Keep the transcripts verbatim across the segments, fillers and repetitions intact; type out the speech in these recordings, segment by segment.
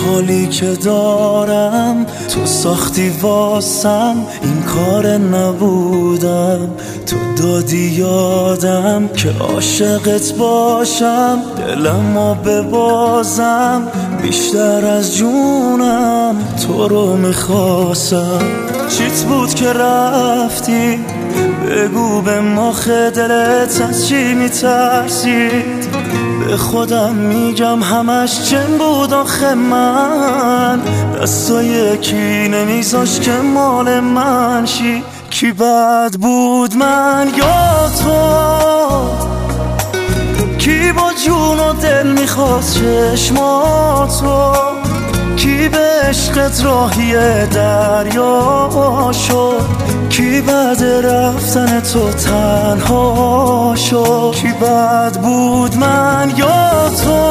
حالی که دارم تو ساختی واسم، این کار نبودم، تو دادی یادم که عاشقت باشم، دلمو ببازم بیشتر از جونم، تو رو میخواستم. چیت بود که رفتی؟ بگو به مخ دلت از چی میترسید؟ به خودم میگم همش چن بود آخه من، دستای کی نمیذاش که مال من شی. کی بد بود من یا تو؟ کی با جون و دل میخواست چشماتو؟ کی به عشقت راهی دریا شد؟ کی بعد رفتن تو تنها شد؟ کی بد بود من یا تو؟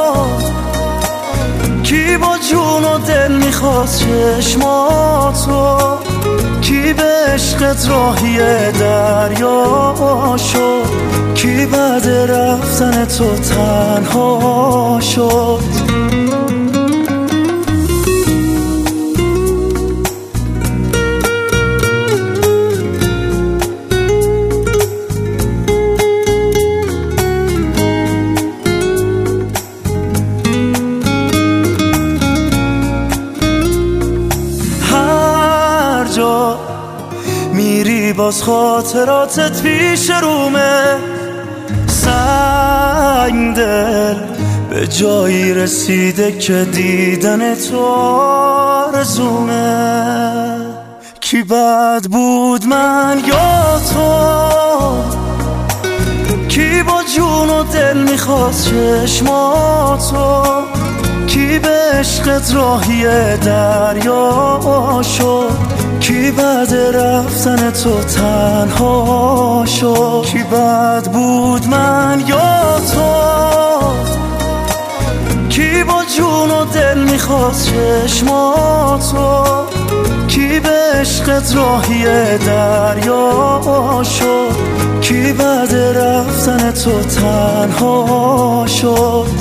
کی با جون و دل میخواست چشماتو؟ کی به عشقت راهی دریا شد؟ کی بعد رفتن تو تنها شد؟ میری باز خاطراتت پیش رومه، سنگ دل به جایی رسیده که دیدن تو آرزومه. کی بد بود من یا تو؟ کی با جون و دل میخواست چشماتو؟ کی به عشقت راهی دریا شد؟ کی بعد رفتن تو تنها شد؟ کی بد بود من یا تو؟ کی با جون و دل میخواست چشماتو؟ کی به عشقت راهی دریا شد؟ کی بعد رفتن تو تنها شد؟